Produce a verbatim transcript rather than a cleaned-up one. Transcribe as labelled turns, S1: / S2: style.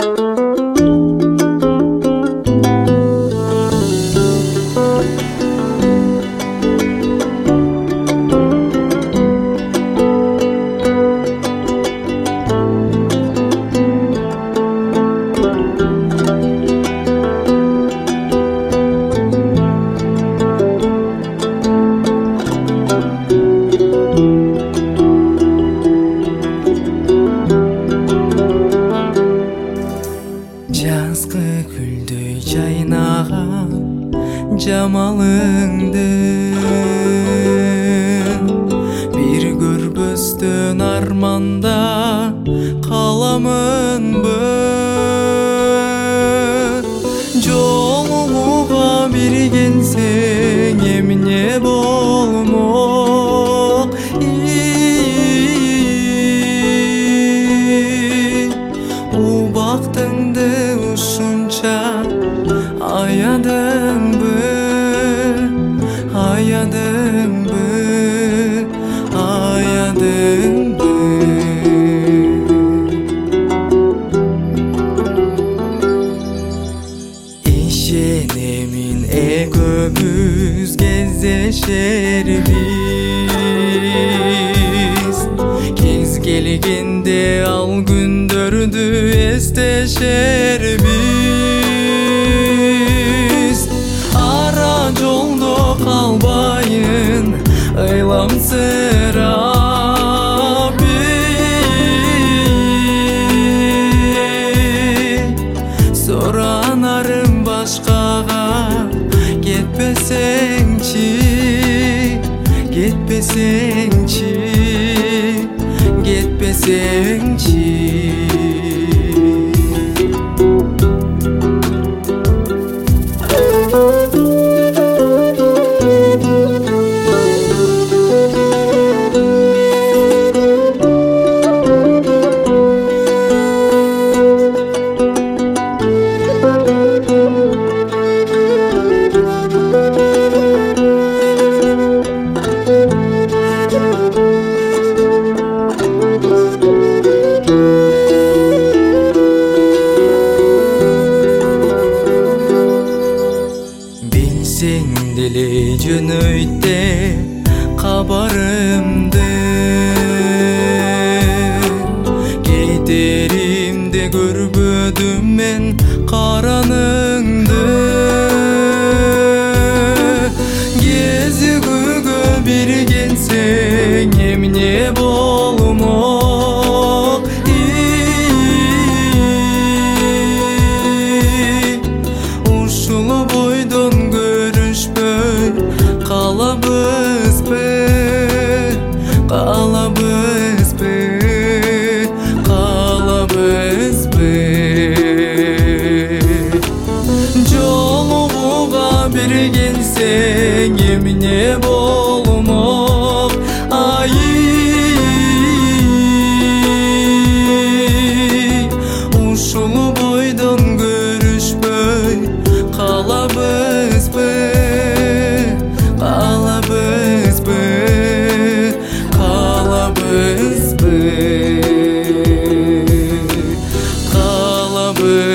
S1: Жазгы гүлдөй жайнаган жамалыңды бир көрбөстөн арманда каламынбы, жолугуга бир келсең эмне болмок, убактыңды ушунча аядымбы, аядымбы, аядымбы. Ишенемин экөөбүз кездешербиз, кез келгенде ал күндөрдү эстешербиз. Ара жолдо калбайын ыйламсырап, суранарым башкага кетпесеңчи, кетпесеңчи, кетпесеңчи. Билсең деле жөнөйт кабарымды, кетеримде көрбөдүм мен караныңды. Кезигүүгө бир келсең эмне болмок, ушул бойдон көрүшпөй калабызбы, калабызбы, калабызбы. Жолугуга бир келсең эмне болмок, айый, ушул бойдон көрүшпөй калабызбы, калабызбы, калабызбы, калабызбы.